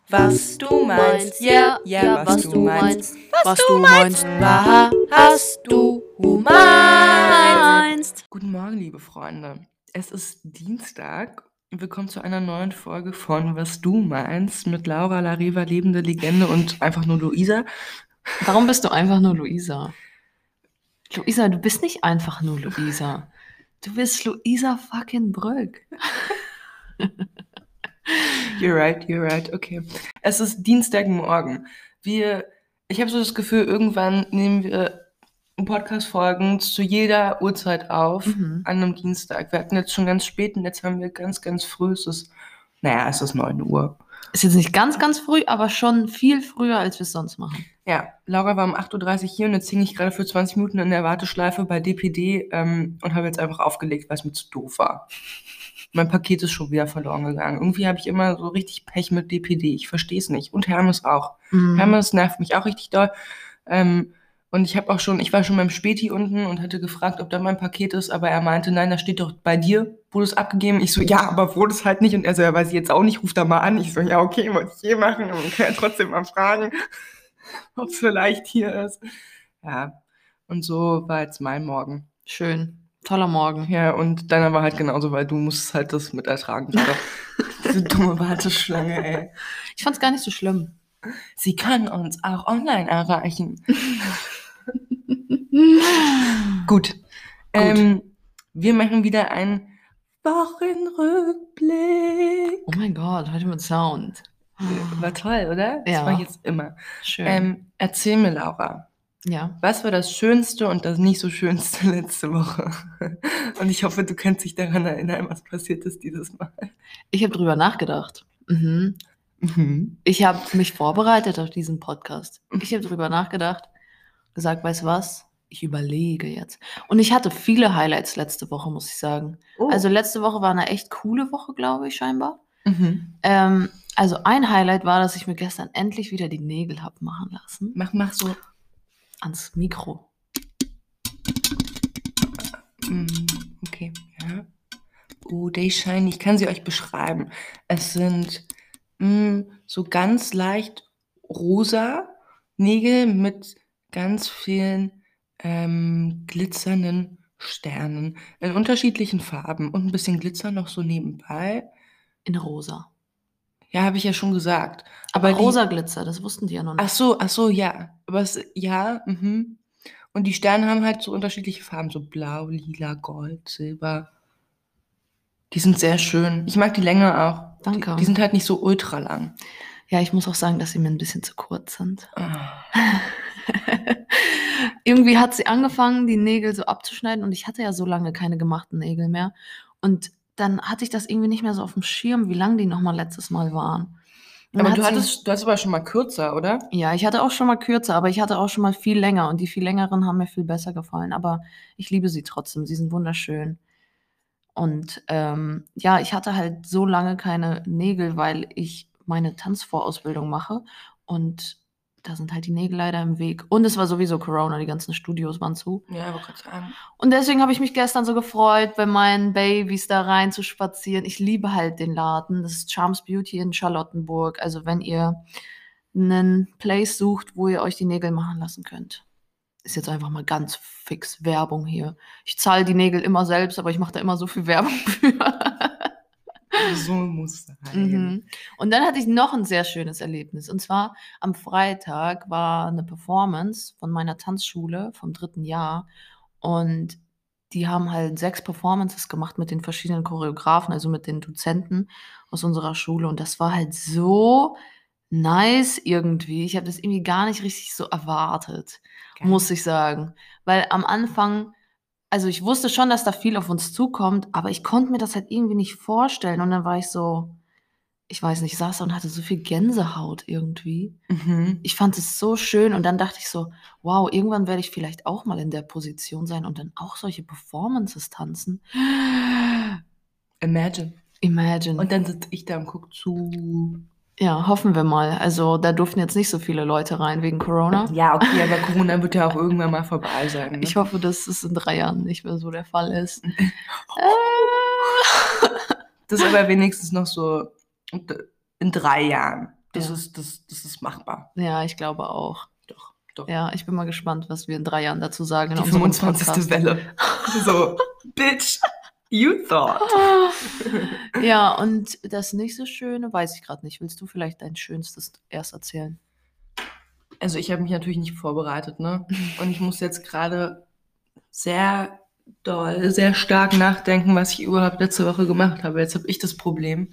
Was du meinst, ja, was du meinst, was du meinst, was du meinst. Guten Morgen, liebe Freunde. Es ist Dienstag und willkommen zu einer neuen Folge von Was du meinst mit Laura Lareva, lebende Legende und einfach nur Luisa. Warum bist du einfach nur Luisa? Luisa, du bist nicht einfach nur Luisa. Du bist Luisa fucking Brück. You're right, okay. Es ist Dienstagmorgen. Ich habe so das Gefühl, irgendwann nehmen wir Podcast-Folgen zu jeder Uhrzeit auf, an einem Dienstag. Wir hatten jetzt schon ganz spät und jetzt haben wir ganz, ganz früh. Es ist 9 Uhr. Ist jetzt nicht ganz, ganz früh, aber schon viel früher, als wir es sonst machen. Ja, Laura war um 8.30 Uhr hier und jetzt hing ich gerade für 20 Minuten in der Warteschleife bei DPD und habe jetzt einfach aufgelegt, weil es mir zu doof war. Mein Paket ist schon wieder verloren gegangen. Irgendwie habe ich immer so richtig Pech mit DPD. Ich verstehe es nicht. Und Hermes auch. Hermes nervt mich auch richtig doll. Und ich war schon beim Späti unten und hatte gefragt, ob da mein Paket ist, aber er meinte, nein, das steht doch bei dir, wurde es abgegeben. Ich so, ja, aber wurde es halt nicht. Und er so, ja, weiß ich jetzt auch nicht, ruf da mal an. Ich so, ja, okay, wollte ich machen. Und man kann ja trotzdem mal fragen, ob es vielleicht hier ist. Ja, und so war jetzt mein Morgen. Schön. Toller Morgen. Ja, und deiner war halt genauso, weil du musst halt das mit ertragen. Diese dumme Warteschlange, ey. Ich fand's gar nicht so schlimm. Sie kann uns auch online erreichen. Gut. Wir machen wieder einen Wochenrückblick. Oh mein Gott, heute mit Sound. War toll, oder? Ja. Das war jetzt immer. Schön. Erzähl mir, Laura. Ja. Was war das Schönste und das nicht so Schönste letzte Woche? Und ich hoffe, du kannst dich daran erinnern, was passiert ist dieses Mal. Ich habe drüber nachgedacht. Ich habe mich vorbereitet auf diesen Podcast. Ich habe drüber nachgedacht, gesagt, weißt du was? Ich überlege jetzt. Und ich hatte viele Highlights letzte Woche, muss ich sagen. Oh. Also letzte Woche war eine echt coole Woche, glaube ich, scheinbar. Also ein Highlight war, dass ich mir gestern endlich wieder die Nägel habe machen lassen. Mach so. Ans Mikro. Okay, ja. They shine. Ich kann sie euch beschreiben. Es sind so ganz leicht rosa Nägel mit ganz vielen glitzernden Sternen in unterschiedlichen Farben und ein bisschen Glitzer noch so nebenbei. In rosa. Ja, habe ich ja schon gesagt. Aber rosa Glitzer, das wussten die ja noch nicht. Ach so, ja. Aber Und die Sterne haben halt so unterschiedliche Farben, so blau, lila, gold, silber. Die sind sehr schön. Ich mag die Länge auch. Danke. Die sind halt nicht so ultra lang. Ja, ich muss auch sagen, dass sie mir ein bisschen zu kurz sind. Irgendwie hat sie angefangen, die Nägel so abzuschneiden und ich hatte ja so lange keine gemachten Nägel mehr. Und dann hatte ich das irgendwie nicht mehr so auf dem Schirm, wie lang die nochmal letztes Mal waren. Aber du hattest aber schon mal kürzer, oder? Ja, ich hatte auch schon mal kürzer, aber ich hatte auch schon mal viel länger und die viel längeren haben mir viel besser gefallen. Aber ich liebe sie trotzdem, sie sind wunderschön. Und ja, ich hatte halt so lange keine Nägel, weil ich meine Tanzvorausbildung mache und da sind halt die Nägel leider im Weg. Und es war sowieso Corona, die ganzen Studios waren zu. Ja, aber Gott sei Dank. Und deswegen habe ich mich gestern so gefreut, bei meinen Babys da rein zu spazieren. Ich liebe halt den Laden. Das ist Charms Beauty in Charlottenburg. Also wenn ihr einen Place sucht, wo ihr euch die Nägel machen lassen könnt. Ist jetzt einfach mal ganz fix Werbung hier. Ich zahle die Nägel immer selbst, aber ich mache da immer so viel Werbung für. So muss sein. Und dann hatte ich noch ein sehr schönes Erlebnis. Und zwar am Freitag war eine Performance von meiner Tanzschule vom 3. Jahr. Und die haben halt 6 Performances gemacht mit den verschiedenen Choreografen, also mit den Dozenten aus unserer Schule. Und das war halt so nice irgendwie. Ich habe das irgendwie gar nicht richtig so erwartet, muss ich sagen. Weil am Anfang, also ich wusste schon, dass da viel auf uns zukommt, aber ich konnte mir das halt irgendwie nicht vorstellen. Und dann war ich so, ich weiß nicht, saß da und hatte so viel Gänsehaut irgendwie. Ich fand es so schön und dann dachte ich so, wow, irgendwann werde ich vielleicht auch mal in der Position sein und dann auch solche Performances tanzen. Imagine. Und dann sitze ich da und gucke zu. Ja, hoffen wir mal. Also da durften jetzt nicht so viele Leute rein wegen Corona. Ja, okay, aber Corona wird ja auch irgendwann mal vorbei sein. Ne? Ich hoffe, dass es in 3 Jahren nicht mehr so der Fall ist. Das ist aber wenigstens noch so in 3 Jahren. Das Ja. ist machbar. Ja, ich glaube auch. Doch. Ja, ich bin mal gespannt, was wir in 3 Jahren dazu sagen in Die unserem 25. Podcast. Welle. So, bitch, you thought. Ja, und das nächste Schöne weiß ich gerade nicht. Willst du vielleicht dein Schönstes erst erzählen? Also ich habe mich natürlich nicht vorbereitet, ne? Und ich muss jetzt gerade sehr doll, sehr stark nachdenken, was ich überhaupt letzte Woche gemacht habe. Jetzt habe ich das Problem.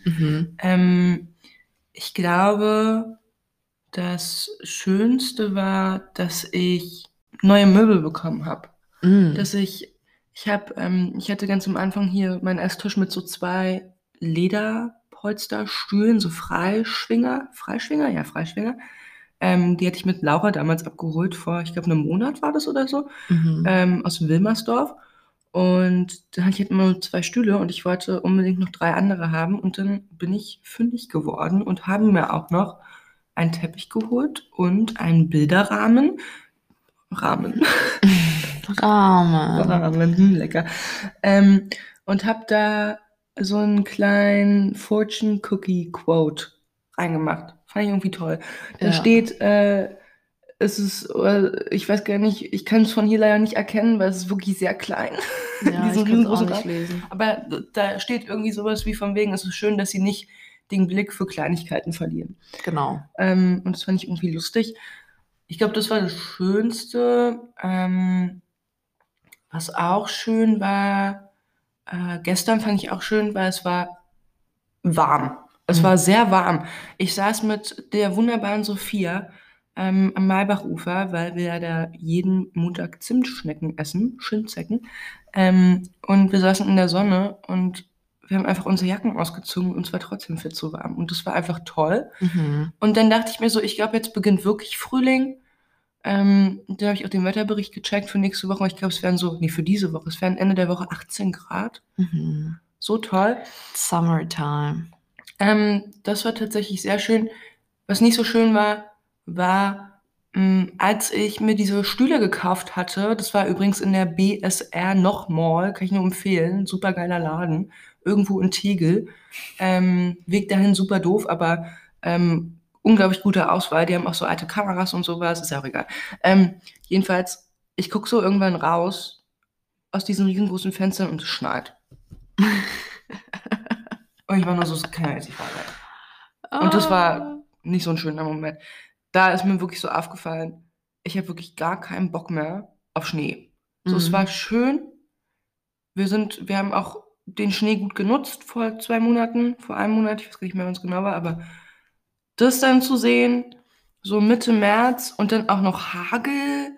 Ich glaube, das Schönste war, dass ich neue Möbel bekommen habe. Dass ich hatte ganz am Anfang hier meinen Esstisch mit so 2 Lederpolsterstühlen, so Freischwinger. Ja, Freischwinger. Die hatte ich mit Laura damals abgeholt vor, ich glaube, 1 Monat war das oder so, aus Wilmersdorf. Und da hatte ich halt immer nur 2 Stühle und ich wollte unbedingt noch 3 andere haben. Und dann bin ich fündig geworden und habe mir auch noch einen Teppich geholt und einen Bilderrahmen. Rahmen, lecker. Und habe da so einen kleinen Fortune Cookie Quote reingemacht. Fand ich irgendwie toll. Da Ja. steht, ich weiß gar nicht, ich kann es von hier leider nicht erkennen, weil es ist wirklich sehr klein. Ja, Diesen ich kann es auch riesengroßen nicht Rahmen. lesen. Aber da steht irgendwie sowas wie von wegen, es ist schön, dass sie nicht den Blick für Kleinigkeiten verlieren. Genau. Und das fand ich irgendwie lustig. Ich glaube, das war das Schönste. Was auch schön war, gestern fand ich auch schön, weil es war warm. Es war sehr warm. Ich saß mit der wunderbaren Sophia am Maybachufer, weil wir ja da jeden Montag Zimtschnecken essen, Schindzecken. Und wir saßen in der Sonne und wir haben einfach unsere Jacken ausgezogen und es war trotzdem viel zu warm. Und das war einfach toll. Und dann dachte ich mir so, ich glaube, jetzt beginnt wirklich Frühling. Da habe ich auch den Wetterbericht gecheckt für nächste Woche. Ich glaube, es wären für diese Woche, es wären Ende der Woche 18 Grad. So toll. Summertime. Das war tatsächlich sehr schön. Was nicht so schön war, als ich mir diese Stühle gekauft hatte, das war übrigens in der BSR noch Mall, kann ich nur empfehlen, super geiler Laden, irgendwo in Tegel. Weg dahin super doof, aber unglaublich gute Auswahl. Die haben auch so alte Kameras und sowas, ist ja auch egal. Jedenfalls, ich gucke so irgendwann raus aus diesen riesengroßen Fenstern und es schneit. Und ich war nur so, es kann ja jetzt nicht wahr sein. Und das war nicht so ein schöner Moment. Da ist mir wirklich so aufgefallen, ich habe wirklich gar keinen Bock mehr auf Schnee. So, es war schön. Wir haben auch den Schnee gut genutzt vor 2 Monaten, vor 1 Monat, ich weiß gar nicht mehr, wann es genau war, aber das dann zu sehen, so Mitte März und dann auch noch Hagel.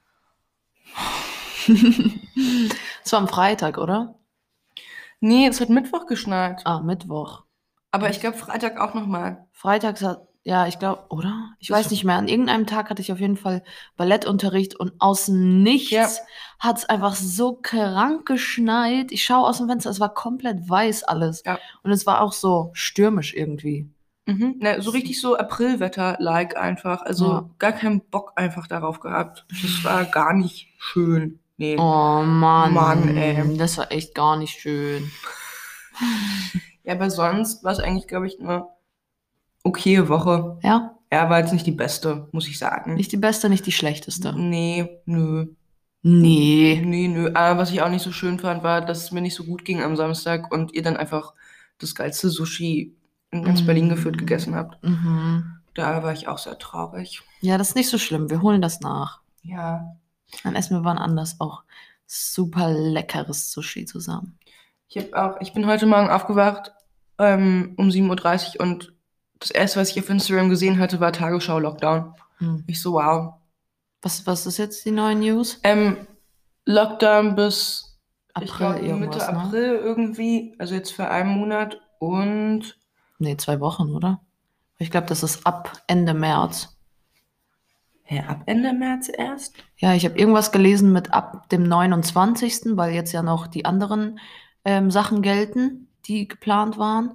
Es war am Freitag, oder? Nee, es hat Mittwoch geschneit. Ah, Mittwoch. Aber ich glaube Freitag auch nochmal. Freitags ja, ich glaube, oder? Ich Das weiß nicht mehr. An irgendeinem Tag hatte ich auf jeden Fall Ballettunterricht und aus nichts hat es einfach so krank geschneit. Ich schaue aus dem Fenster, es war komplett weiß alles. Ja. Und es war auch so stürmisch irgendwie. So richtig so Aprilwetter-like einfach. Also gar keinen Bock einfach darauf gehabt. Das war gar nicht schön. Nee. Oh Mann. Mann, ey. Das war echt gar nicht schön. Ja, aber sonst war es eigentlich, glaube ich, eine okaye Woche. Ja? Ja, war jetzt nicht die beste, muss ich sagen. Nicht die beste, nicht die schlechteste. Nee, nö. Nee. Aber was ich auch nicht so schön fand, war, dass es mir nicht so gut ging am Samstag und ihr dann einfach das geilste Sushi in ganz Berlin geführt gegessen habt. Da war ich auch sehr traurig. Ja, das ist nicht so schlimm. Wir holen das nach. Ja. Dann essen wir wann anders auch super leckeres Sushi zusammen. Ich bin heute Morgen aufgewacht um 7:30 Uhr und das erste, was ich auf Instagram gesehen hatte, war Tagesschau-Lockdown. Ich so, wow. Was ist jetzt die neue News? Lockdown bis April Mitte April irgendwie, also jetzt für 1 Monat und... Nee, 2 Wochen, oder? Ich glaube, das ist ab Ende März. Ja, ab Ende März erst? Ja, ich habe irgendwas gelesen mit ab dem 29., weil jetzt ja noch die anderen Sachen gelten, die geplant waren.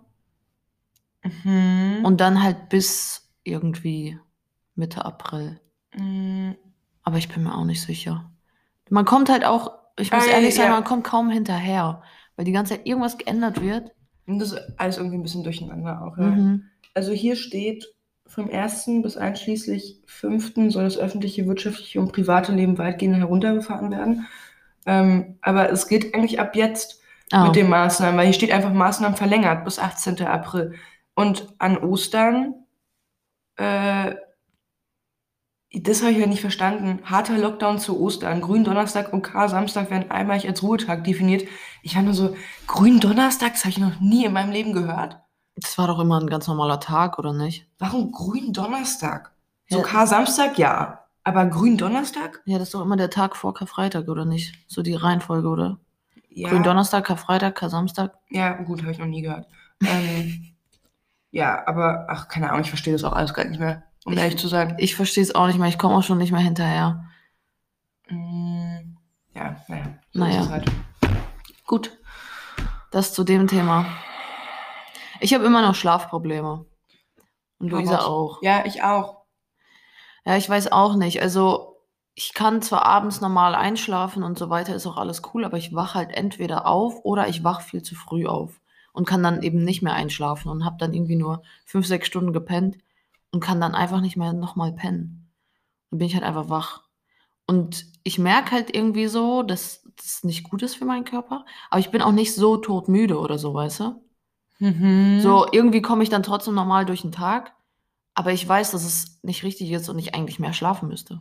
Und dann halt bis irgendwie Mitte April. Aber ich bin mir auch nicht sicher. Man kommt halt auch, ich muss ehrlich sein, man kommt kaum hinterher, weil die ganze Zeit irgendwas geändert wird. Und das ist alles irgendwie ein bisschen durcheinander auch, ja. Also hier steht vom 1. bis einschließlich 5. soll das öffentliche, wirtschaftliche und private Leben weitgehend heruntergefahren werden. Aber es geht eigentlich ab jetzt mit den Maßnahmen, weil hier steht einfach Maßnahmen verlängert bis 18. April. Und an Ostern, das habe ich ja nicht verstanden. Harter Lockdown zu Ostern. Gründonnerstag und Kar-Samstag werden einmalig als Ruhetag definiert. Ich war nur so, Gründonnerstag, das habe ich noch nie in meinem Leben gehört. Das war doch immer ein ganz normaler Tag, oder nicht? Warum Gründonnerstag? So Ja. Kar-Samstag, ja. Aber Gründonnerstag? Ja, das ist doch immer der Tag vor Karfreitag, oder nicht? So die Reihenfolge, oder? Ja. Gründonnerstag, Karfreitag, Kar-Samstag. Ja, gut, habe ich noch nie gehört. Ja, aber, ach, keine Ahnung, ich verstehe das auch alles gar nicht mehr, um ehrlich zu sein. Ich verstehe es auch nicht mehr. Ich komme auch schon nicht mehr hinterher. Ja, naja. Naja. Ist es halt. Gut. Das zu dem Thema. Ich habe immer noch Schlafprobleme. Und Luisa auch. Ja, ich auch. Ja, ich weiß auch nicht. Also, ich kann zwar abends normal einschlafen und so weiter, ist auch alles cool, aber ich wache halt entweder auf oder ich wache viel zu früh auf und kann dann eben nicht mehr einschlafen und habe dann irgendwie nur 5, 6 Stunden gepennt und kann dann einfach nicht mehr nochmal pennen. Dann bin ich halt einfach wach. Und ich merke halt irgendwie so, dass das nicht gut ist für meinen Körper, aber ich bin auch nicht so todmüde oder so, weißt du? So, irgendwie komme ich dann trotzdem normal durch den Tag, aber ich weiß, dass es nicht richtig ist und ich eigentlich mehr schlafen müsste.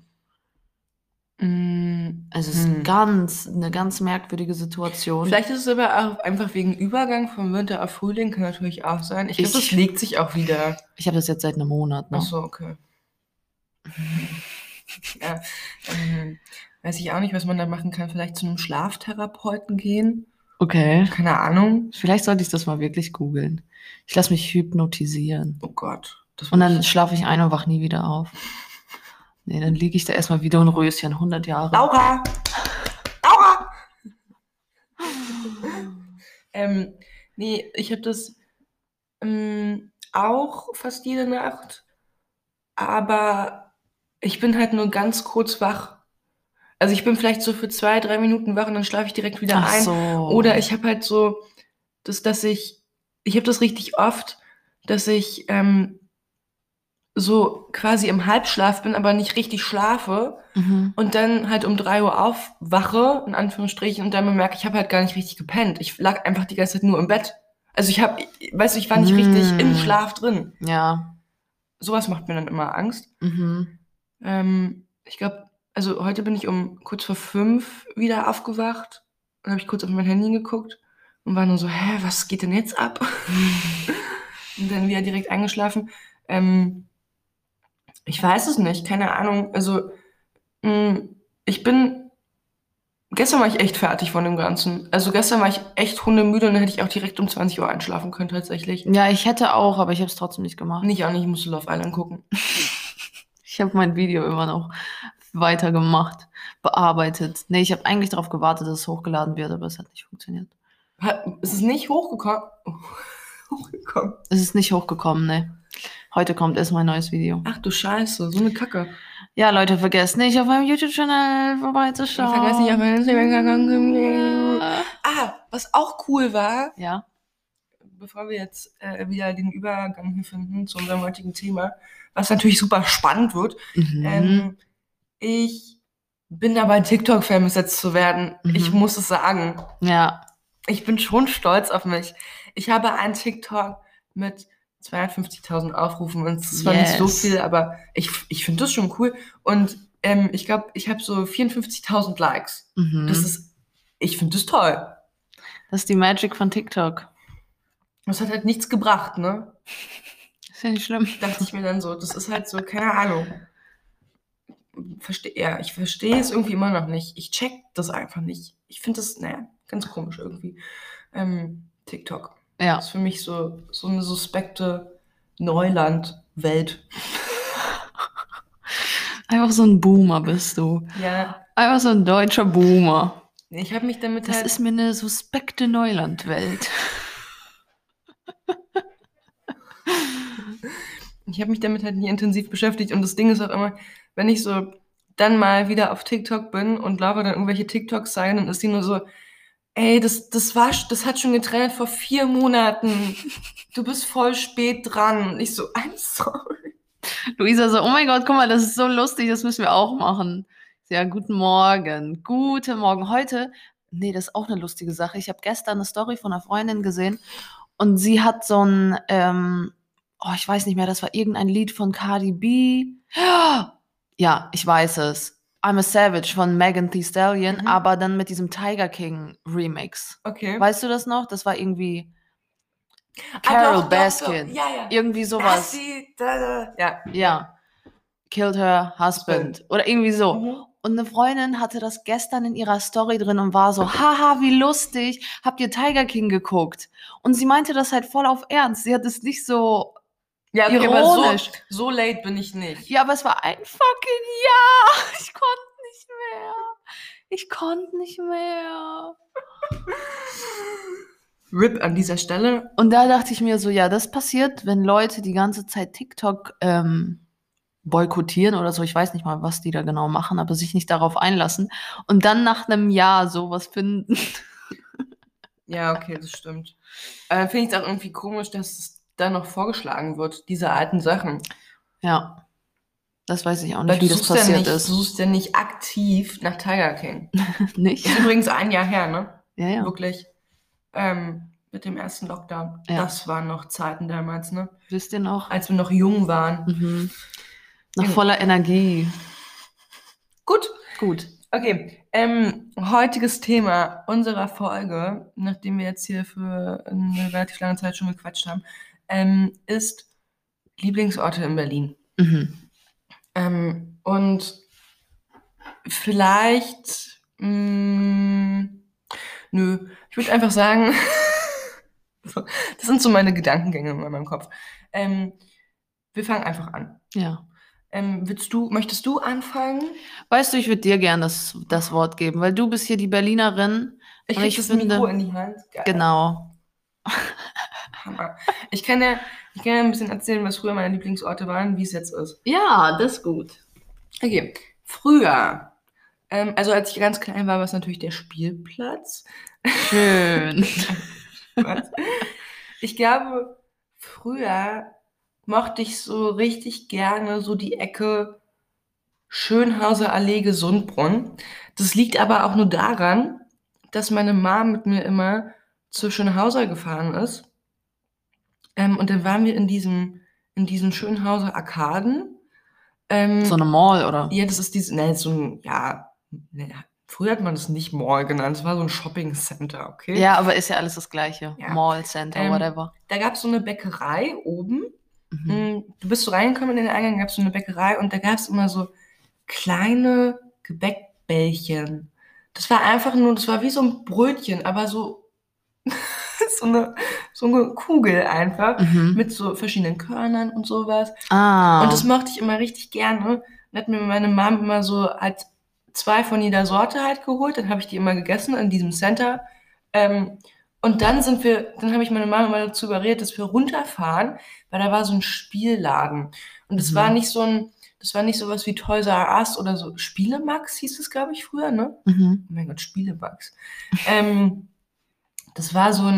Also es ist eine ganz merkwürdige Situation. Vielleicht ist es aber auch einfach wegen Übergang vom Winter auf Frühling, kann natürlich auch sein. Ich glaube, das legt sich auch wieder. Ich habe das jetzt seit einem Monat, ne? Ach so, okay. Ja, weiß ich auch nicht, was man da machen kann. Vielleicht zu einem Schlaftherapeuten gehen. Okay. Keine Ahnung. Vielleicht sollte ich das mal wirklich googeln. Ich lasse mich hypnotisieren. Oh Gott. Und dann schlafe ich ein und wach nie wieder auf. Nee, dann liege ich da erstmal wieder ein Röschen, 100 Jahre. Laura! Laura! Nee, ich habe das auch fast jede Nacht, aber ich bin halt nur ganz kurz wach. Also ich bin vielleicht so für 2, 3 Minuten wach und dann schlafe ich direkt wieder ein. So. Oder ich habe halt so, dass ich habe das richtig oft, dass ich so quasi im Halbschlaf bin, aber nicht richtig schlafe und dann halt um 3 Uhr aufwache, in Anführungsstrichen, und dann bemerke, ich habe halt gar nicht richtig gepennt. Ich lag einfach die ganze Zeit nur im Bett. Also ich war nicht richtig im Schlaf drin. Ja. Sowas macht mir dann immer Angst. Ich glaube, also heute bin ich um kurz vor 5 wieder aufgewacht. Dann habe ich kurz auf mein Handy geguckt und war nur so, was geht denn jetzt ab? Und dann wieder direkt eingeschlafen. Ich weiß es nicht, keine Ahnung. Also, gestern war ich echt fertig von dem Ganzen. Also gestern war ich echt hundemüde und dann hätte ich auch direkt um 20 Uhr einschlafen können, tatsächlich. Ja, ich hätte auch, aber ich habe es trotzdem nicht gemacht. Nicht auch nicht, ich musste Love Island gucken. Ich habe mein Video immer noch weitergemacht, bearbeitet. Nee, ich habe eigentlich darauf gewartet, dass es hochgeladen wird, aber es hat nicht funktioniert. Ist es nicht hochgekommen? Es ist nicht hochgekommen, ne. Heute kommt erst mein neues Video. Ach du Scheiße, so eine Kacke. Ja, Leute, vergesst nicht, auf meinem YouTube-Channel vorbeizuschauen. Vergesst nicht, auf meinem Instagram. Was auch cool war. Ja. Bevor wir jetzt wieder den Übergang hier finden zu unserem heutigen Thema, was natürlich super spannend wird. Ich bin dabei, TikTok vermisst zu werden. Ich muss es sagen. Ja. Ich bin schon stolz auf mich. Ich habe einen TikTok mit 250.000 Aufrufen und es ist zwar nicht so viel, aber ich finde das schon cool. Und ich glaube, ich habe so 54.000 Likes. Ich finde das toll. Das ist die Magic von TikTok. Das hat halt nichts gebracht, ne? Ist ja nicht schlimm. Dachte ich mir dann so, das ist halt so, keine Ahnung. Ich verstehe es irgendwie immer noch nicht. Ich check das einfach nicht. Ich finde das, ganz komisch irgendwie. TikTok. Ja. Das ist für mich so eine suspekte Neuland-Welt. Einfach so ein Boomer bist du. Ja. Einfach so ein deutscher Boomer. Ich habe mich damit Das ist mir eine suspekte Neuland-Welt. Ich habe mich damit halt nie intensiv beschäftigt und das Ding ist auch immer, wenn ich so dann mal wieder auf TikTok bin und Laura dann irgendwelche TikToks zeigen, dann ist die nur so, ey, das hat schon getrennt vor 4 Monaten. Du bist voll spät dran. Und ich so, I'm sorry. Luisa so, oh mein Gott, guck mal, das ist so lustig, das müssen wir auch machen. Ja, guten Morgen. Guten Morgen. Heute, nee, das ist auch eine lustige Sache. Ich habe gestern eine Story von einer Freundin gesehen und sie hat so ein, ich weiß nicht mehr, das war irgendein Lied von Cardi B. Ja, ich weiß es. I'm a Savage von Megan Thee Stallion, aber dann mit diesem Tiger King Remix. Okay. Weißt du das noch? Das war irgendwie Ah, Carol doch. Baskin. Ja, ja. Irgendwie sowas. Ja. Ja. Killed her husband. Oder irgendwie so. Mhm. Und eine Freundin hatte das gestern in ihrer Story drin und war so, haha, wie lustig, habt ihr Tiger King geguckt? Und sie meinte das halt voll auf Ernst. Sie hat es nicht so Ja, okay, ironisch. aber so late bin ich nicht. Ja, aber es war ein fucking Jahr. Ich konnte nicht mehr. Ich konnte nicht mehr. RIP an dieser Stelle. Und da dachte ich mir so, ja, das passiert, wenn Leute die ganze Zeit TikTok boykottieren oder so. Ich weiß nicht mal, was die da genau machen, aber sich nicht darauf einlassen und dann nach einem Jahr sowas finden. Ja, okay, das stimmt. Finde ich es auch irgendwie komisch, dass es da noch vorgeschlagen wird, diese alten Sachen. Ja, das weiß ich auch Weil nicht, wie das passiert Du ist. suchst ja nicht aktiv nach Tiger King. Nicht? Ist übrigens ein Jahr her, ne? Ja, ja. Wirklich. Mit dem ersten Lockdown. Ja. Das waren noch Zeiten damals, ne? Wisst ihr noch? Als wir noch jung waren. Mhm. Noch voller Energie. Gut. Gut. Okay, heutiges Thema unserer Folge, nachdem wir jetzt hier für eine relativ lange Zeit schon gequatscht haben, ist Lieblingsorte in Berlin. Mhm. Und vielleicht, nö, ich würde einfach sagen, das sind so meine Gedankengänge in meinem Kopf. Wir fangen einfach an. Ja. Möchtest du anfangen? Weißt du, ich würde dir gerne das Wort geben, weil du bist hier die Berlinerin. Ich und krieg das Mikro in die Hand. Geil. Genau. Hammer. Ich kann ja ein bisschen erzählen, was früher meine Lieblingsorte waren, wie es jetzt ist. Ja, das ist gut. Okay, früher, also als ich ganz klein war, war es natürlich der Spielplatz. Schön. Ich glaube, früher mochte ich so richtig gerne so die Ecke Schönhauser Allee Gesundbrunnen. Das liegt aber auch nur daran, dass meine Mom mit mir immer zur Schönhauser gefahren ist. Und dann waren wir in diesen Schönhauser Arkaden. So eine Mall, oder? Ja, das ist früher hat man das nicht Mall genannt, es war so ein Shopping Center, okay? Ja, aber ist ja alles das Gleiche. Ja. Mall, Center, whatever. Da gab es so eine Bäckerei oben. Du bist so reingekommen in den Eingang, gab es so eine Bäckerei und da gab es immer so kleine Gebäckbällchen. Das war wie so ein Brötchen, aber so so eine Kugel einfach mit so verschiedenen Körnern und sowas. Und das mochte ich immer richtig gerne. Dann hat mir meine Mom immer so halt 2 von jeder Sorte halt geholt. Dann habe ich die immer gegessen in diesem Center. Und dann habe ich meine Mama mal dazu überredet, dass wir runterfahren, weil da war so ein Spielladen. Und das war nicht sowas wie Toys R Us oder so. Spielemax hieß es, glaube ich, früher, ne? Oh mein Gott, Spielemax. Das war so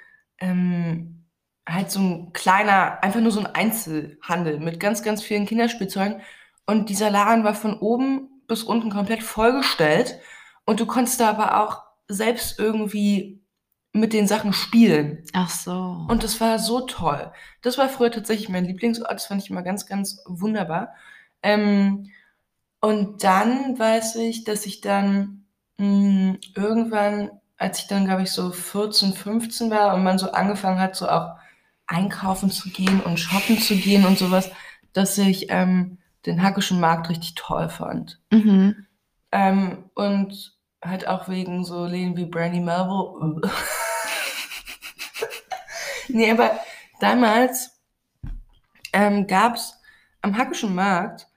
halt so ein kleiner, einfach nur so ein Einzelhandel mit ganz, ganz vielen Kinderspielzeugen. Und dieser Laden war von oben bis unten komplett vollgestellt. Und du konntest da aber auch selbst irgendwie mit den Sachen spielen. Ach so. Und das war so toll. Das war früher tatsächlich mein Lieblingsort. Das fand ich immer ganz, ganz wunderbar. Und dann weiß ich, dass ich dann irgendwann, als ich dann, glaube ich, so 14, 15 war und man so angefangen hat, so auch einkaufen zu gehen und shoppen zu gehen und sowas, dass ich den Hackischen Markt richtig toll fand. Und halt auch wegen so Läden wie Brandy Melville. Nee, aber damals gab's am Hackischen Markt,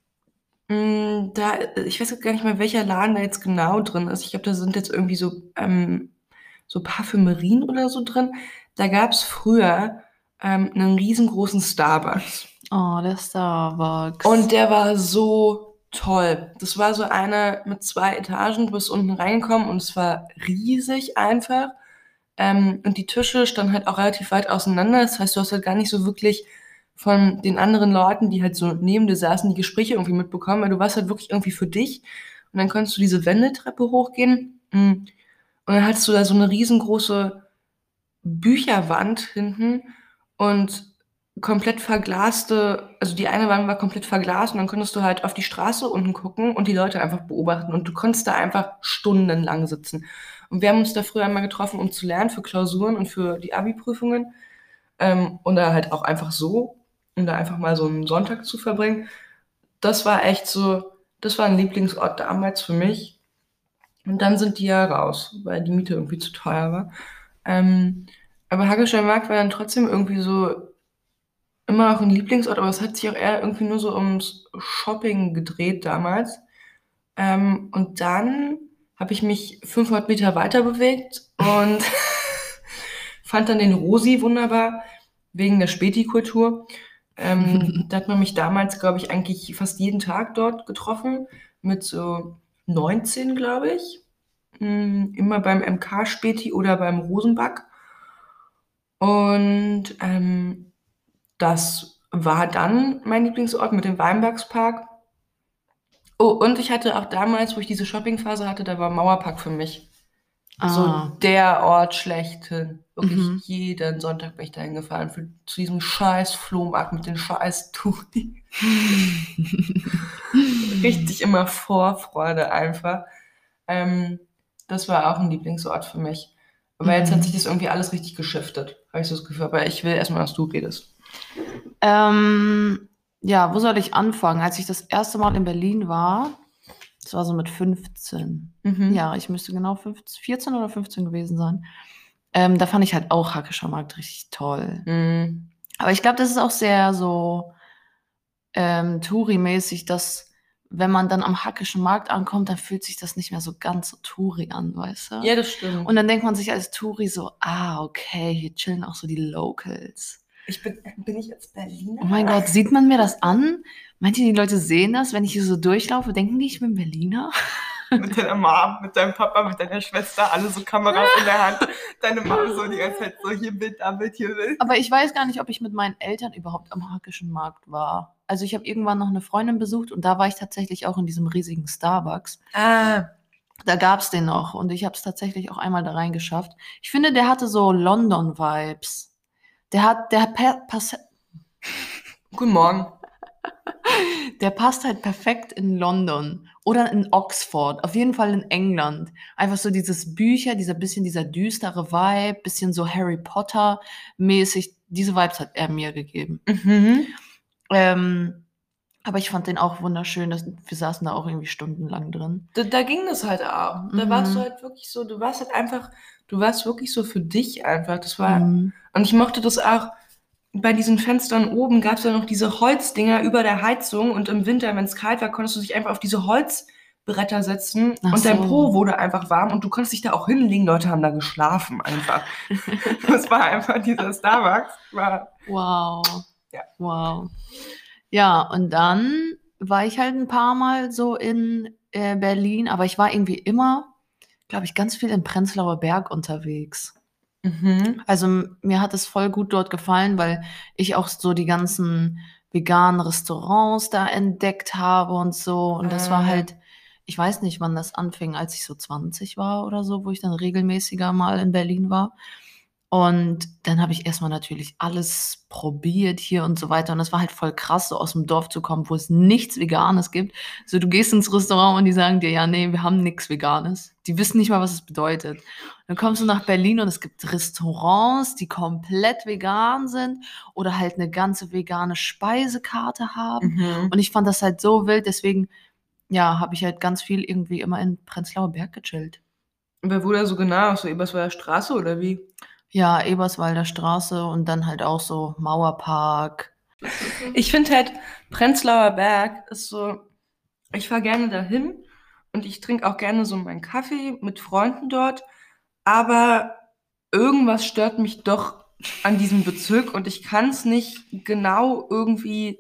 ich weiß gar nicht mehr, welcher Laden da jetzt genau drin ist. Ich glaube, da sind jetzt irgendwie so Parfümerien oder so drin. Da gab's früher einen riesengroßen Starbucks. Oh, der Starbucks. Und der war so toll. Das war so einer mit 2 Etagen. Du bist unten reingekommen und es war riesig einfach. Und die Tische standen halt auch relativ weit auseinander. Das heißt, du hast halt gar nicht so wirklich von den anderen Leuten, die halt so neben dir saßen, die Gespräche irgendwie mitbekommen, weil du warst halt wirklich irgendwie für dich. Und dann konntest du diese Wendeltreppe hochgehen. Und dann hattest du da so eine riesengroße Bücherwand hinten und komplett verglaste, also die eine Wand war komplett verglast und dann konntest du halt auf die Straße unten gucken und die Leute einfach beobachten und du konntest da einfach stundenlang sitzen. Und wir haben uns da früher einmal getroffen, um zu lernen für Klausuren und für die Abi-Prüfungen, und da halt auch einfach so, um da einfach mal so einen Sonntag zu verbringen. Das war echt so, das war ein Lieblingsort damals für mich. Und dann sind die ja raus, weil die Miete irgendwie zu teuer war. Ähm, aber Hackescher Markt war dann trotzdem irgendwie so immer auch ein Lieblingsort, aber es hat sich auch eher irgendwie nur so ums Shopping gedreht damals. Und dann habe ich mich 500 Meter weiter bewegt und fand dann den Rosi wunderbar wegen der Späti-Kultur. Da hat man mich damals, glaube ich, eigentlich fast jeden Tag dort getroffen, mit so 19, glaube ich. Immer beim MK-Späti oder beim Rosenback. Und das war dann mein Lieblingsort mit dem Weinbergspark. Oh, und ich hatte auch damals, wo ich diese Shoppingphase hatte, da war Mauerpark für mich so der Ort schlechthin. Wirklich jeden Sonntag bin ich dahin gefahren zu diesem scheiß Flohmarkt mit den scheiß Touri. Richtig immer Vorfreude einfach. Das war auch ein Lieblingsort für mich. Aber jetzt hat sich das irgendwie alles richtig geschiftet, habe ich so das Gefühl. Aber ich will erstmal, dass du redest. Ja, wo soll ich anfangen? Als ich das erste Mal in Berlin war, das war so mit 15. Ja, ich müsste genau 14 oder 15 gewesen sein. Da fand ich halt auch Hackescher Markt richtig toll. Aber ich glaube, das ist auch sehr so Touri-mäßig, dass wenn man dann am Hackischen Markt ankommt, dann fühlt sich das nicht mehr so ganz so Touri an, weißt du? Ja, das stimmt. Und dann denkt man sich als Touri so, okay, hier chillen auch so die Locals. Bin ich jetzt Berliner? Oh mein Gott, sieht man mir das an? Meint ihr, die Leute sehen das, wenn ich hier so durchlaufe? Denken die, ich bin Berliner? Mit deiner Mom, mit deinem Papa, mit deiner Schwester, alle so Kameras in der Hand. Deine Mom so die ganze Zeit so, hier Bild, da Bild, hier Bild. Aber ich weiß gar nicht, ob ich mit meinen Eltern überhaupt am Hackischen Markt war. Also ich habe irgendwann noch eine Freundin besucht und da war ich tatsächlich auch in diesem riesigen Starbucks. Da gab es den noch und ich habe es tatsächlich auch einmal da reingeschafft. Ich finde, der hatte so London-Vibes. Guten Morgen. Der passt halt perfekt in London oder in Oxford, auf jeden Fall in England. Einfach so dieses dieser düstere Vibe, bisschen so Harry Potter mäßig. Diese Vibes hat er mir gegeben. Aber ich fand den auch wunderschön. Wir saßen da auch irgendwie stundenlang drin. Da ging das halt auch. Da warst du halt wirklich so, du warst wirklich so für dich einfach. Das war, und ich mochte das auch. Bei diesen Fenstern oben gab es ja noch diese Holzdinger über der Heizung und im Winter, wenn es kalt war, konntest du dich einfach auf diese Holzbretter setzen und dein Po wurde einfach warm und du konntest dich da auch hinlegen. Leute haben da geschlafen einfach. Das war einfach dieser Starbucks. Wow. Ja. Wow. Ja, und dann war ich halt ein paar Mal so in Berlin, aber ich war irgendwie immer, glaube ich, ganz viel in Prenzlauer Berg unterwegs. Also mir hat es voll gut dort gefallen, weil ich auch so die ganzen veganen Restaurants da entdeckt habe und so. Und das war halt, ich weiß nicht, wann das anfing, als ich so 20 war oder so, wo ich dann regelmäßiger mal in Berlin war. Und dann habe ich erstmal natürlich alles probiert hier und so weiter. Und das war halt voll krass, so aus dem Dorf zu kommen, wo es nichts Veganes gibt. So, du gehst ins Restaurant und die sagen dir, ja, nee, wir haben nichts Veganes. Die wissen nicht mal, was es bedeutet. Dann kommst du nach Berlin und es gibt Restaurants, die komplett vegan sind oder halt eine ganze vegane Speisekarte haben. Und ich fand das halt so wild, deswegen, ja, habe ich halt ganz viel irgendwie immer in Prenzlauer Berg gechillt. Wer wurde da so genau? Auf so Eberswalder Straße oder wie? Ja, Eberswalder Straße und dann halt auch so Mauerpark. Ich finde halt, Prenzlauer Berg ist so, ich fahre gerne dahin und ich trinke auch gerne so meinen Kaffee mit Freunden dort, aber irgendwas stört mich doch an diesem Bezirk und ich kann es nicht genau irgendwie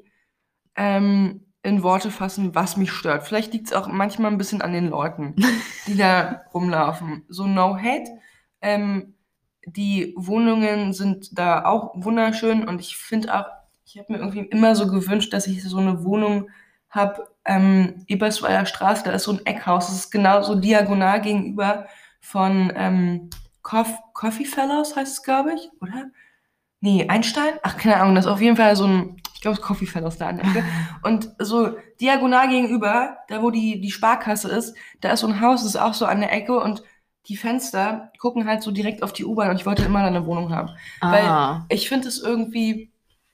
in Worte fassen, was mich stört. Vielleicht liegt es auch manchmal ein bisschen an den Leuten, die da rumlaufen. So no hate. Die Wohnungen sind da auch wunderschön und ich finde auch, Ich habe mir irgendwie immer so gewünscht, dass ich so eine Wohnung habe, Eberswalder Straße, da ist so ein Eckhaus. Das ist genau so diagonal gegenüber von Coffee Fellows heißt es, glaube ich, oder? Nee, Einstein? Ach, keine Ahnung, das ist auf jeden Fall so ein, ich glaube, Coffee Fellows da an der Ecke. Und so diagonal gegenüber, da wo die Sparkasse ist, da ist so ein Haus, das ist auch so an der Ecke und die Fenster gucken halt so direkt auf die U-Bahn und ich wollte immer da eine Wohnung haben. Weil ich finde es irgendwie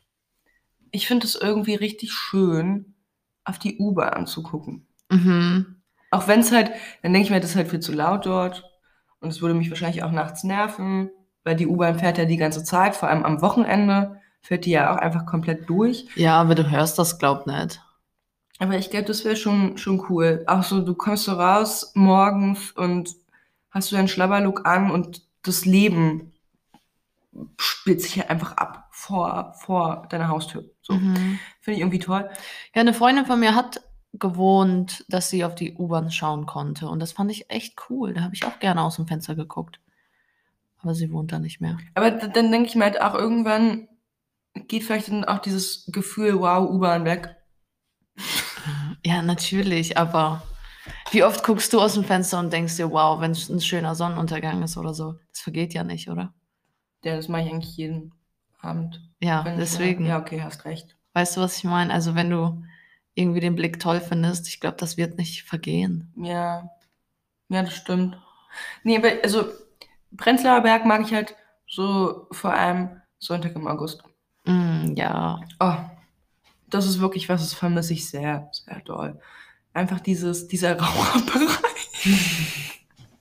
richtig schön, auf die U-Bahn zu gucken. Auch wenn es halt, dann denke ich mir, das ist halt viel zu laut dort und es würde mich wahrscheinlich auch nachts nerven, weil die U-Bahn fährt ja die ganze Zeit, vor allem am Wochenende fährt die ja auch einfach komplett durch. Ja, aber du hörst das, glaub nicht. Aber ich glaube, das wäre schon cool. Auch so, du kommst so raus morgens und hast du deinen Schlabberlook an und das Leben spielt sich ja einfach ab vor deiner Haustür. So. Finde ich irgendwie toll. Ja, eine Freundin von mir hat gewohnt, dass sie auf die U-Bahn schauen konnte. Und das fand ich echt cool. Da habe ich auch gerne aus dem Fenster geguckt. Aber sie wohnt da nicht mehr. Aber dann denke ich mir halt auch, irgendwann geht vielleicht dann auch dieses Gefühl, wow, U-Bahn weg. Ja, natürlich, aber wie oft guckst du aus dem Fenster und denkst dir, wow, wenn es ein schöner Sonnenuntergang ist oder so? Das vergeht ja nicht, oder? Ja, das mache ich eigentlich jeden Abend. Ja, Wenn ich deswegen. Ja, okay, hast recht. Weißt du, was ich meine? Also wenn du irgendwie den Blick toll findest, ich glaube, das wird nicht vergehen. Ja, das stimmt. Nee, aber also Prenzlauer Berg mag ich halt so vor allem Sonntag im August. Ja. Oh, das ist wirklich was, das vermisse ich sehr, sehr doll. Einfach dieser Raucherbereich.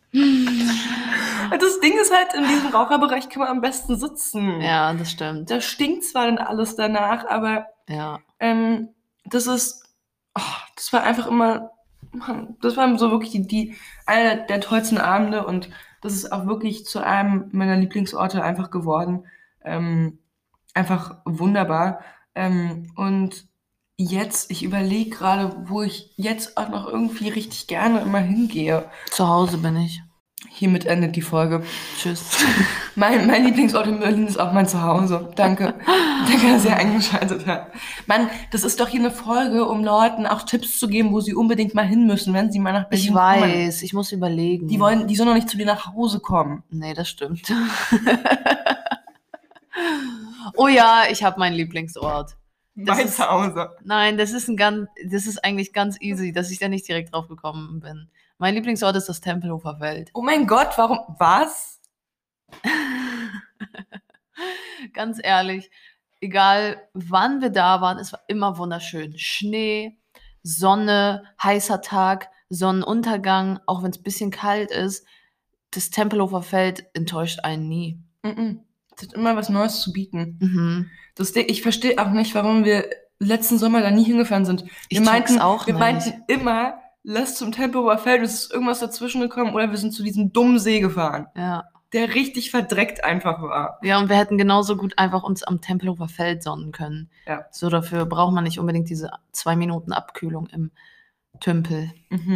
Das Ding ist halt, in diesem Raucherbereich kann man am besten sitzen. Ja, das stimmt. Da stinkt zwar dann alles danach, aber Ja. das war einfach immer, das war so wirklich einer der tollsten Abende und das ist auch wirklich zu einem meiner Lieblingsorte einfach geworden. Einfach wunderbar. Und jetzt, ich überlege gerade, wo ich jetzt auch noch irgendwie richtig gerne immer hingehe. Zu Hause bin ich. Hiermit endet die Folge. Tschüss. Mein Lieblingsort in Berlin ist auch mein Zuhause. Danke. Danke, dass ihr eingeschaltet habt. Mann, das ist doch hier eine Folge, um Leuten auch Tipps zu geben, wo sie unbedingt mal hin müssen, wenn sie mal nach Berlin kommen. Ich weiß, ich muss überlegen. Die sollen doch nicht zu dir nach Hause kommen. Nee, das stimmt. Oh ja, ich habe meinen Lieblingsort. Mein Zuhause. Nein, das ist eigentlich ganz easy, dass ich da nicht direkt drauf gekommen bin. Mein Lieblingsort ist das Tempelhofer Feld. Oh mein Gott, warum? Was? Ganz ehrlich, egal wann wir da waren, es war immer wunderschön. Schnee, Sonne, heißer Tag, Sonnenuntergang, auch wenn es ein bisschen kalt ist. Das Tempelhofer Feld enttäuscht einen nie. Es hat immer was Neues zu bieten. Ich verstehe auch nicht, warum wir letzten Sommer da nie hingefahren sind. Wir meinten immer, lass zum Tempelhofer Feld, es ist irgendwas dazwischen gekommen oder wir sind zu diesem dummen See gefahren. Ja. Der richtig verdreckt einfach war. Ja, und wir hätten genauso gut einfach uns am Tempelhofer Feld sonnen können. Ja. So, dafür braucht man nicht unbedingt diese 2 Minuten Abkühlung im Tümpel.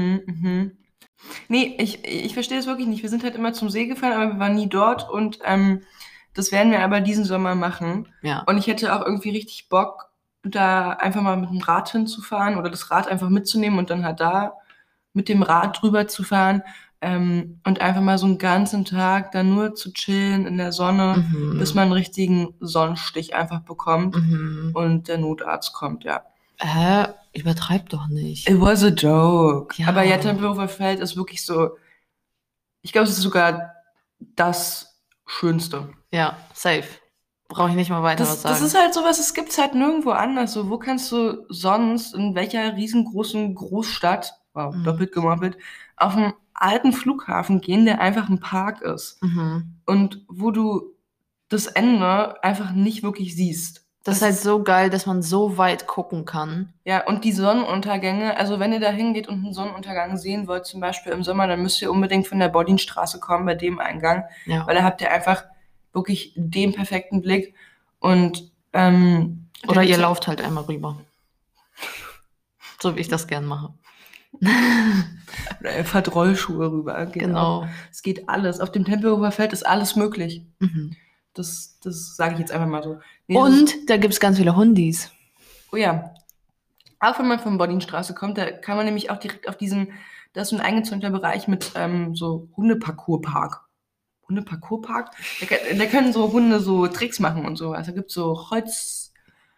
Nee, ich verstehe es wirklich nicht. Wir sind halt immer zum See gefahren, aber wir waren nie dort und das werden wir aber diesen Sommer machen. Ja. Und ich hätte auch irgendwie richtig Bock, da einfach mal mit dem Rad hinzufahren oder das Rad einfach mitzunehmen und dann halt da mit dem Rad drüber zu fahren und einfach mal so einen ganzen Tag da nur zu chillen in der Sonne, bis man einen richtigen Sonnenstich einfach bekommt und der Notarzt kommt, ja. Übertreib doch nicht. It was a joke. Ja. Aber ja, Tempelhofer Feld ist wirklich so, ich glaube, es ist sogar das Schönste. Ja, safe. Brauche ich nicht mal weiter was sagen. Das ist halt sowas, es gibt's halt nirgendwo anders. So, wo kannst du sonst, in welcher riesengroßen Großstadt, wow, doppelt gemoppelt, auf einen alten Flughafen gehen, der einfach ein Park ist. Und wo du das Ende einfach nicht wirklich siehst. Das ist halt so geil, dass man so weit gucken kann. Ja, und die Sonnenuntergänge, also wenn ihr da hingeht und einen Sonnenuntergang sehen wollt, zum Beispiel im Sommer, dann müsst ihr unbedingt von der Bodinstraße kommen, bei dem Eingang. Ja. Weil da habt ihr einfach wirklich den perfekten Blick. Und oder ihr lauft halt einmal rüber. So wie ich das gern mache. Oder ihr fahrt Rollschuhe rüber. Genau. Es geht alles. Auf dem Tempelhofer Feld ist alles möglich. Das sage ich jetzt einfach mal so. Nee, Und da gibt es ganz viele Hundis. Oh ja. Auch wenn man von Bodinstraße kommt, da kann man nämlich auch direkt auf da ist so ein eingezäunter Bereich mit so Hundeparcourspark. Hundeparcourspark? Da können so Hunde so Tricks machen und sowas. Da gibt es so Holz,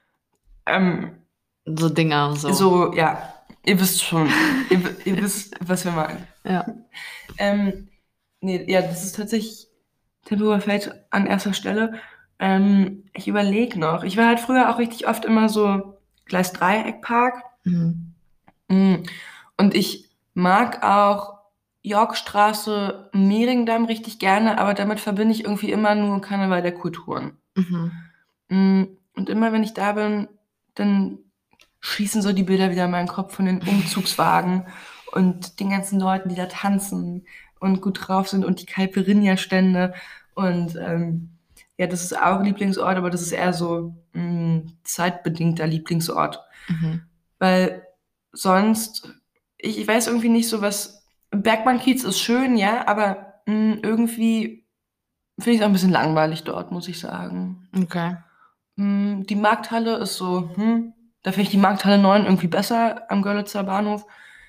So Dinger, so. so, ja, ihr wisst schon. ihr wisst, was wir meinen. Ja. Nee, ja, das ist tatsächlich Tempelhofer Feld an erster Stelle. Ich überlege noch. Ich war halt früher auch richtig oft immer so Gleis Dreieckpark. Mhm. Und ich mag auch Yorkstraße, Mehringdamm richtig gerne, aber damit verbinde ich irgendwie immer nur Karneval der Kulturen. Und immer wenn ich da bin, dann schießen so die Bilder wieder in meinen Kopf von den Umzugswagen und den ganzen Leuten, die da tanzen und gut drauf sind und die Caipirinha-Stände. Und ja, das ist auch ein Lieblingsort, aber das ist eher so zeitbedingter Lieblingsort. Weil sonst, ich weiß irgendwie nicht so was, Bergbahnkiez ist schön, ja, aber irgendwie finde ich es auch ein bisschen langweilig dort, muss ich sagen. Okay. Die Markthalle ist so, da finde ich die Markthalle 9 irgendwie besser am Görlitzer Bahnhof.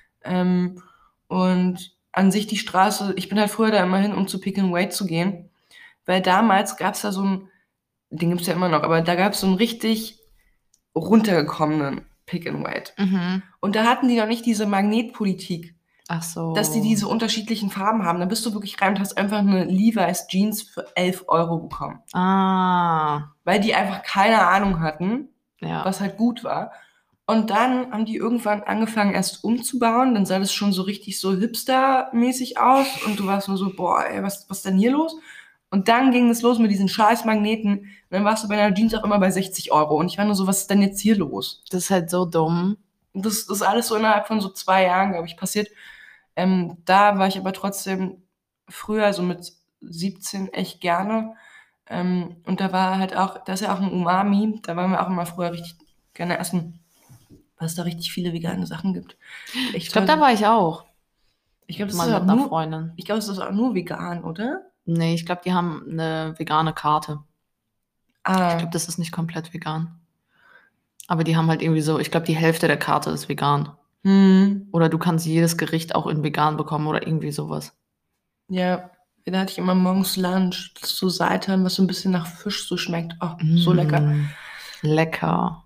Und an sich die Straße, ich bin halt früher da immer hin, um zu Pick and Wait zu gehen, weil damals gab es da so den gibt es ja immer noch, aber da gab es so einen richtig runtergekommenen Pick and Wait. Und da hatten die noch nicht diese Magnetpolitik, Ach so. dass die diese unterschiedlichen Farben haben. Da bist du wirklich rein und hast einfach eine Levi's Jeans für 11 Euro bekommen. Weil die einfach keine Ahnung hatten, Ja. was halt gut war. Und dann haben die irgendwann angefangen erst umzubauen. Dann sah das schon so richtig so hipster-mäßig aus. Und du warst nur so, boah, ey, was ist denn hier los? Und dann ging es los mit diesen scheiß Magneten. Und dann warst du bei einer Jeans auch immer bei 60 Euro. Und ich war nur so, was ist denn jetzt hier los? Das ist halt so dumm. Und das ist alles so innerhalb von so 2 Jahren, glaube ich, passiert. Da war ich aber trotzdem früher, so mit 17, echt gerne. Und da war halt auch, da ist ja auch ein Umami. Da waren wir auch immer früher richtig gerne essen, weil es da richtig viele vegane Sachen gibt. Echt Ich glaube, toll. da war ich auch. Ich glaube, das Mal ist mit auch einer Freundin. Ich glaube, es ist auch nur vegan, oder? Nee, ich glaube, die haben eine vegane Karte. Ich glaube, das ist nicht komplett vegan. Aber die haben halt irgendwie so, ich glaube, die Hälfte der Karte ist vegan. Oder du kannst jedes Gericht auch in vegan bekommen oder irgendwie sowas. Ja, da hatte ich immer morgens Lunch, das so Seitan, was so ein bisschen nach Fisch so schmeckt. Oh, so lecker. Lecker.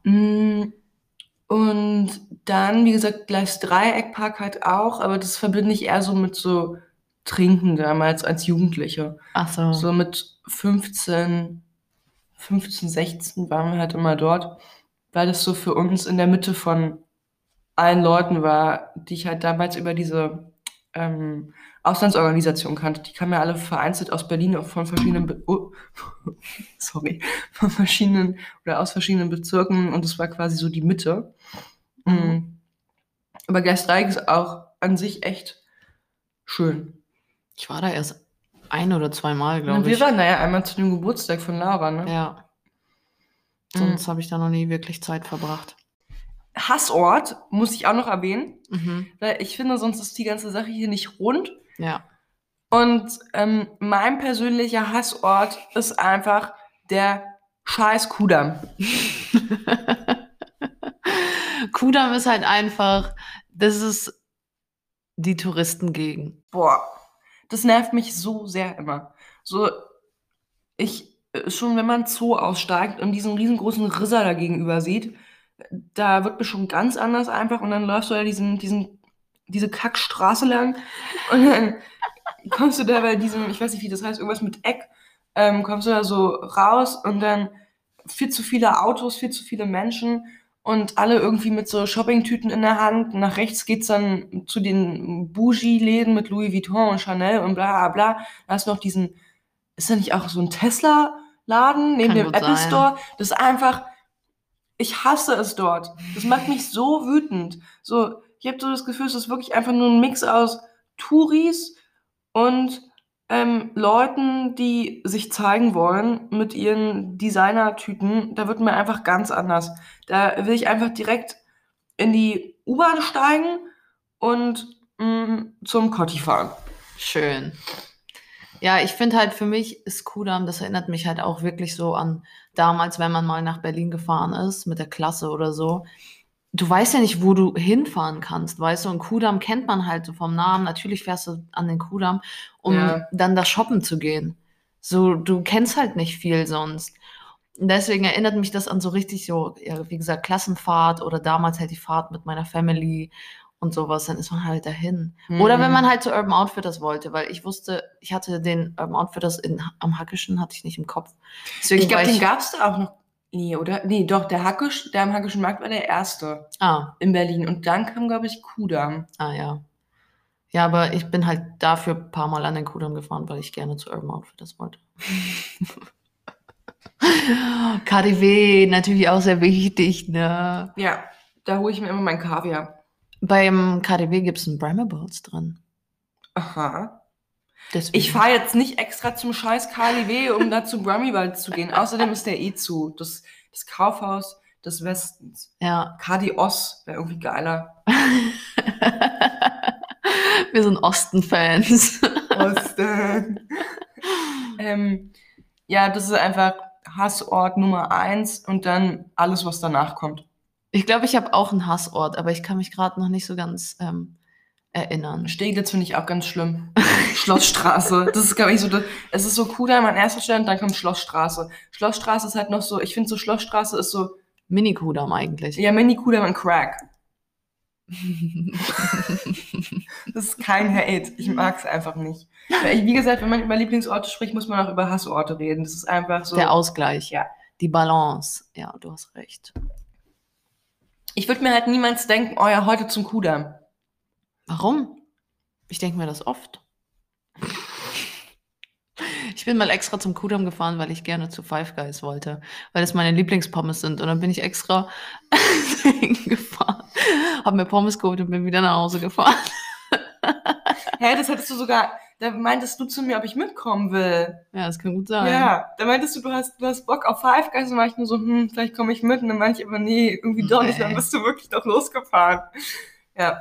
Und dann, wie gesagt, Gleis Dreieckpark halt auch, aber das verbinde ich eher so mit so Trinken damals als Jugendliche. Ach so. So mit 15, 16 waren wir halt immer dort, weil das so für uns in der Mitte von allen Leuten war, die ich halt damals über diese Auslandsorganisation kannte. Die kamen ja alle vereinzelt aus Berlin, auch von verschiedenen, von verschiedenen oder aus verschiedenen Bezirken und es war quasi so die Mitte. Aber Gleis Dreieck ist auch an sich echt schön. Ich war da erst 1 oder 2 Mal, glaube ich. Wir waren da ja einmal zu dem Geburtstag von Laura, ne? Ja. Sonst habe ich da noch nie wirklich Zeit verbracht. Hassort muss ich auch noch erwähnen, weil ich finde, sonst ist die ganze Sache hier nicht rund. Ja. Und mein persönlicher Hassort ist einfach der scheiß Kudamm. Kudamm ist halt einfach, das ist die Touristengegend. Boah, das nervt mich so sehr immer. So, schon wenn man Zoo aussteigt und diesen riesengroßen Risser da gegenüber sieht, da wird mir schon ganz anders einfach und dann läufst du da diese Kackstraße lang und dann kommst du da bei diesem, ich weiß nicht, wie das heißt, irgendwas mit Eck, kommst du da so raus und dann viel zu viele Autos, viel zu viele Menschen und alle irgendwie mit so Shoppingtüten in der Hand. Nach rechts geht's dann zu den Bougie-Läden mit Louis Vuitton und Chanel und bla bla bla. Da hast du noch ist da nicht auch so ein Tesla-Laden neben dem Apple Store? Das ist einfach, ich hasse es dort. Das macht mich so wütend. So, ich habe so das Gefühl, es ist wirklich einfach nur ein Mix aus Touris und Leuten, die sich zeigen wollen mit ihren Designertüten. Da wird mir einfach ganz anders. Da will ich einfach direkt in die U-Bahn steigen und zum Kotti fahren. Schön. Ja, ich finde halt, für mich ist Kudamm, das erinnert mich halt auch wirklich so an damals, wenn man mal nach Berlin gefahren ist mit der Klasse oder so. Du weißt ja nicht, wo du hinfahren kannst, weißt du? Und Kudamm kennt man halt so vom Namen. Natürlich fährst du an den Kudamm, um Ja. dann da shoppen zu gehen. So, du kennst halt nicht viel sonst. Und deswegen erinnert mich das an so richtig so, ja, wie gesagt, Klassenfahrt oder damals halt die Fahrt mit meiner Family und sowas. Dann ist man halt dahin. Oder wenn man halt zu Urban Outfitters wollte, weil ich wusste, ich hatte den Urban Outfitters am Hackischen, hatte ich nicht im Kopf. Deswegen Ich glaube, war den gab es da auch noch nie, oder? Nee, doch, der am Hackischen Markt war der erste in Berlin. Und dann kam, glaube ich, Kudamm. Ja. Ja, aber ich bin halt dafür ein paar Mal an den Kudamm gefahren, weil ich gerne zu Urban Outfitters wollte. KaDeWe, natürlich auch sehr wichtig, ne? Ja, da hole ich mir immer meinen Kaviar. Beim KaDeWe gibt es ein Brambles drin. Aha. Deswegen. Ich fahre jetzt nicht extra zum scheiß KaDeWe, um da zu Brambles zu gehen. Außerdem ist der eh zu. Das Kaufhaus des Westens. Ja. KaDeOS wäre irgendwie geiler. Wir sind Osten-Fans. Osten. Ja, das ist einfach Hassort Nummer 1 und dann alles, was danach kommt. Ich glaube, ich habe auch einen Hassort, aber ich kann mich gerade noch nicht so ganz erinnern. Steglitz finde ich auch ganz schlimm. Schlossstraße. Das ist, glaube ich, so, es ist so Kudamm an erster Stelle und dann kommt Schlossstraße. Schlossstraße ist halt noch so, ich finde so Schlossstraße ist so... Mini-Kudamm eigentlich. Ja, Mini-Kudamm und Crack. Das ist kein Hate. Ich mag es einfach nicht. Weil wie gesagt, wenn man über Lieblingsorte spricht, muss man auch über Hassorte reden. Das ist einfach so... Der Ausgleich. Ja. Die Balance. Ja, du hast recht. Ich würde mir halt niemals denken, oh ja, heute zum Kudamm. Warum? Ich denke mir das oft. Ich bin mal extra zum Kudamm gefahren, weil ich gerne zu Five Guys wollte, weil es meine Lieblingspommes sind. Und dann bin ich extra gefahren, habe mir Pommes geholt und bin wieder nach Hause gefahren. Hä, das hättest du sogar, da meintest du zu mir, ob ich mitkommen will. Ja, das kann gut sein. Ja, da meintest du hast Bock auf Five Guys und war ich nur so, vielleicht komme ich mit. Und dann meinte ich aber, nee, irgendwie doch nicht. Dann bist du wirklich doch losgefahren. Ja.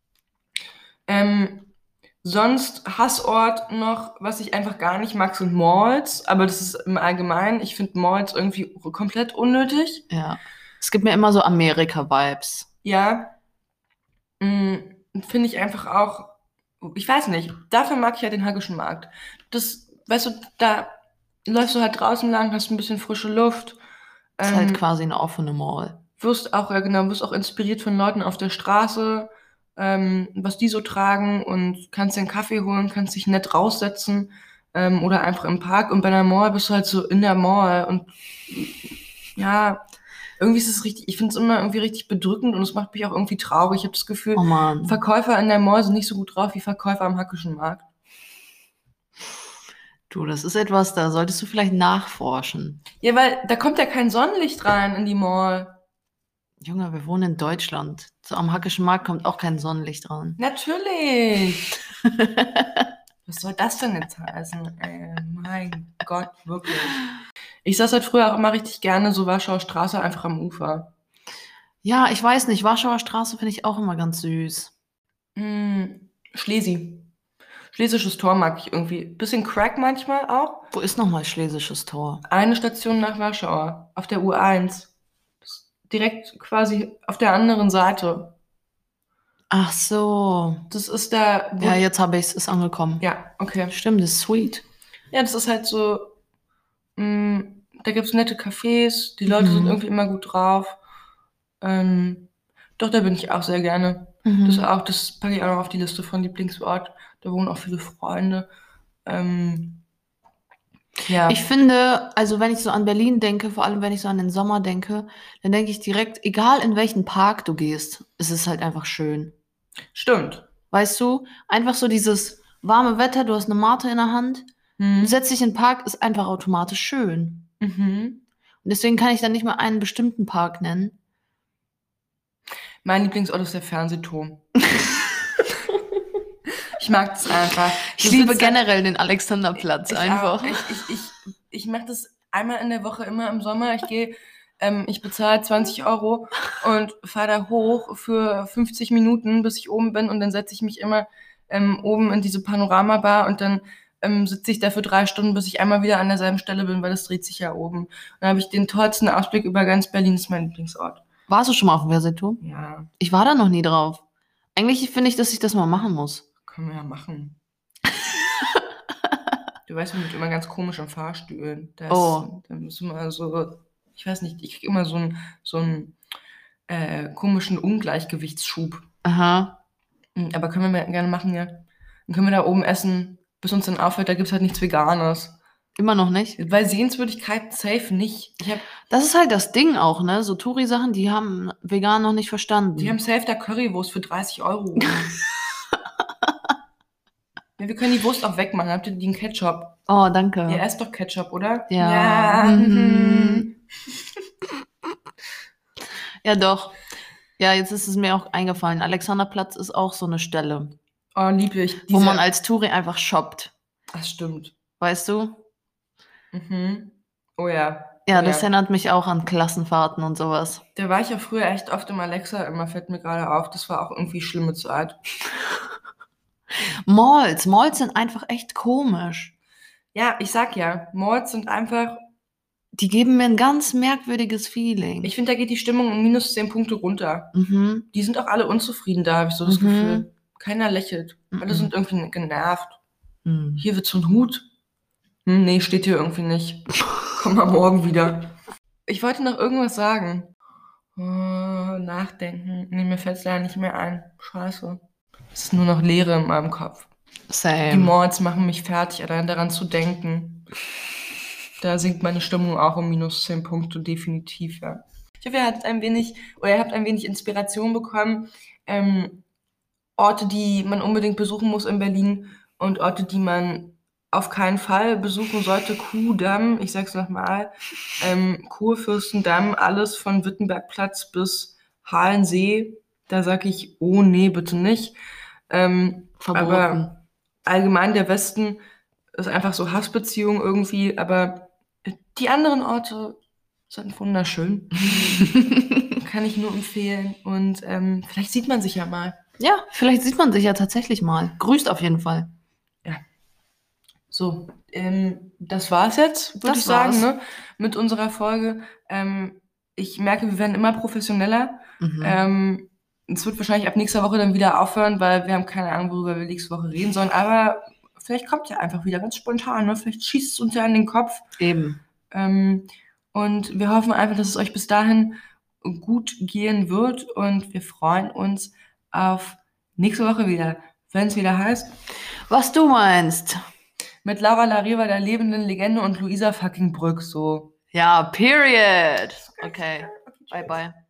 Sonst Hassort noch, was ich einfach gar nicht mag, sind Malls. Aber das ist im Allgemeinen, ich finde Malls irgendwie komplett unnötig. Ja. Es gibt mir immer so Amerika-Vibes. Ja. Finde ich einfach auch, ich weiß nicht, dafür mag ich ja den Hackischen Markt. Das, weißt du, da läufst du halt draußen lang, hast ein bisschen frische Luft. Ist halt quasi eine offene Mall. Wirst auch inspiriert von Leuten auf der Straße, was die so tragen und kannst dir einen Kaffee holen, kannst dich nett raussetzen oder einfach im Park. Und bei einer Mall bist du halt so in der Mall und ja, irgendwie ist es richtig, ich finde es immer irgendwie richtig bedrückend und es macht mich auch irgendwie traurig. Ich habe das Gefühl, Oh Mann. Verkäufer in der Mall sind nicht so gut drauf wie Verkäufer am Hackischen Markt. Du, das ist etwas, da solltest du vielleicht nachforschen. Ja, weil da kommt ja kein Sonnenlicht rein in die Mall. Junge, wir wohnen in Deutschland. So am Hackischen Markt kommt auch kein Sonnenlicht ran. Natürlich. Was soll das denn jetzt heißen? Mein Gott, wirklich. Ich saß halt früher auch immer richtig gerne so Warschauer Straße einfach am Ufer. Ja, ich weiß nicht. Warschauer Straße finde ich auch immer ganz süß. Schlesi. Schlesisches Tor mag ich irgendwie. Bisschen Crack manchmal auch. Wo ist nochmal Schlesisches Tor? Eine Station nach Warschau. Auf der U1. Direkt quasi auf der anderen Seite. Ach so. Das ist da... Ja, jetzt habe ich es. Ist angekommen. Ja, okay. Stimmt, das ist sweet. Ja, das ist halt so... da gibt's nette Cafés. Die Leute sind irgendwie immer gut drauf. Doch, da bin ich auch sehr gerne. Das packe ich auch noch auf die Liste von Lieblingsort. Da wohnen auch viele Freunde. Ja. Ich finde, also wenn ich so an Berlin denke, vor allem wenn ich so an den Sommer denke, dann denke ich direkt, egal in welchen Park du gehst, es ist halt einfach schön. Stimmt. Weißt du? Einfach so dieses warme Wetter, du hast eine Mate in der Hand, du setzt dich in den Park, ist einfach automatisch schön. Und deswegen kann ich dann nicht mal einen bestimmten Park nennen. Mein Lieblingsort ist der Fernsehturm. Ich mag das einfach. Ich liebe generell den Alexanderplatz einfach. Ich mache das einmal in der Woche, immer im Sommer. Ich bezahle 20 € und fahre da hoch für 50 Minuten, bis ich oben bin. Und dann setze ich mich immer oben in diese Panoramabar und dann sitze ich da für 3 Stunden, bis ich einmal wieder an derselben Stelle bin, weil das dreht sich ja oben. Dann habe ich den tollsten Ausblick über ganz Berlin, das ist mein Lieblingsort. Warst du schon mal auf dem Fernsehturm? Ja, Ich war da noch nie drauf. Eigentlich finde ich, dass ich das mal machen muss. können wir ja machen. Du weißt, wir sind immer ganz komisch in Fahrstühlen. Da müssen wir so, ich weiß nicht, ich kriege immer so einen komischen Ungleichgewichtsschub. Aha. Aber können wir gerne machen, ja. Dann können wir da oben essen, bis uns dann auffällt, da gibt es halt nichts Veganes. Immer noch nicht? Bei Sehenswürdigkeiten safe nicht. Das ist halt das Ding auch, ne? So Touri-Sachen, die haben vegan noch nicht verstanden. Die haben safe da Currywurst für 30 €. Ja, wir können die Wurst auch wegmachen. Habt ihr den Ketchup? Oh, danke. Ihr esst doch Ketchup, oder? Ja. Ja, doch. Ja, jetzt ist es mir auch eingefallen. Alexanderplatz ist auch so eine Stelle, Oh, lieb ich. wo man als Touri einfach shoppt. Das stimmt. Weißt du? Mhm. Oh ja. Ja, Oh das erinnert mich auch an Klassenfahrten und sowas. Da war ich ja früher echt oft im Alexa, immer fällt mir gerade auf. Das war auch irgendwie schlimme Zeit. Malls sind einfach echt komisch. Ja, ich sag ja, Malls sind einfach, Die geben mir ein ganz merkwürdiges Feeling. ich finde, da geht die Stimmung um minus 10 Punkte runter. Mhm. Die sind auch alle unzufrieden da, habe ich so das Gefühl. Keiner lächelt. Alle sind irgendwie genervt. Mhm. Hier wird so ein Hut. Nee, steht hier irgendwie nicht. Komm mal morgen wieder. Ich wollte noch irgendwas sagen. Oh, nachdenken. Nee, mir fällt es leider nicht mehr ein. Scheiße. Es ist nur noch Leere in meinem Kopf. Die Same. Malls machen mich fertig, allein daran zu denken. Da sinkt meine Stimmung auch um minus 10 Punkte, definitiv, ja. Ich hoffe, ihr habt ein wenig Inspiration bekommen. Orte, die man unbedingt besuchen muss in Berlin und Orte, die man auf keinen Fall besuchen sollte. Kuhdamm, ich sag's nochmal, Kurfürstendamm, alles von Wittenbergplatz bis Halensee. Da sag ich, oh nee, bitte nicht. Verboten. Aber allgemein der Westen ist einfach so Hassbeziehung irgendwie, aber die anderen Orte sind wunderschön. Kann ich nur empfehlen. Und vielleicht sieht man sich ja mal. Ja, vielleicht sieht man sich ja tatsächlich mal. Grüßt auf jeden Fall. Ja. So, das war's jetzt, würde ich sagen, war's. ne? Mit unserer Folge. Ich merke, wir werden immer professioneller. Mhm. Es wird wahrscheinlich ab nächster Woche dann wieder aufhören, weil wir haben keine Ahnung, worüber wir nächste Woche reden sollen. Aber vielleicht kommt ja einfach wieder ganz spontan, ne? Vielleicht schießt es uns ja in den Kopf. Eben. Und wir hoffen einfach, dass es euch bis dahin gut gehen wird. Und wir freuen uns auf nächste Woche wieder, wenn es wieder heißt, Was du meinst. mit Laura Larriva, der lebenden Legende, und Luisa fucking Brück, so. Ja, period. Okay. Bye, bye.